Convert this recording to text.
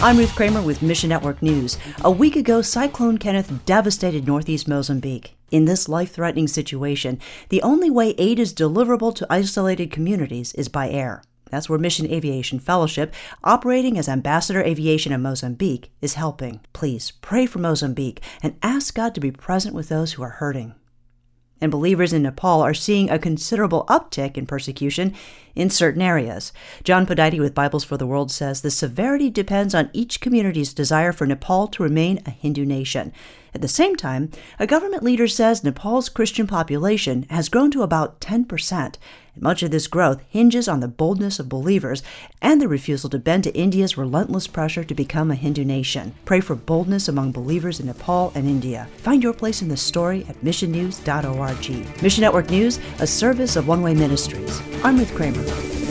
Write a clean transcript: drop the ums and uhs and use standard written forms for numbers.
I'm Ruth Kramer with Mission Network News. A week ago, Cyclone Kenneth devastated northeast Mozambique. In this life-threatening situation, the only way aid is deliverable to isolated communities is by air. That's where Mission Aviation Fellowship, operating as Ambassador Aviation in Mozambique, is helping. Please pray for Mozambique and ask God to be present with those who are hurting. And believers in Nepal are seeing a considerable uptick in persecution in certain areas. John Podite with Bibles for the World says the severity depends on each community's desire for Nepal to remain a Hindu nation. At the same time, a government leader says Nepal's Christian population has grown to about 10%. And much of this growth hinges on the boldness of believers and the refusal to bend to India's relentless pressure to become a Hindu nation. Pray for boldness among believers in Nepal and India. Find your place in the story at missionnews.org. Mission Network News, a service of One Way Ministries. I'm Ruth Kramer.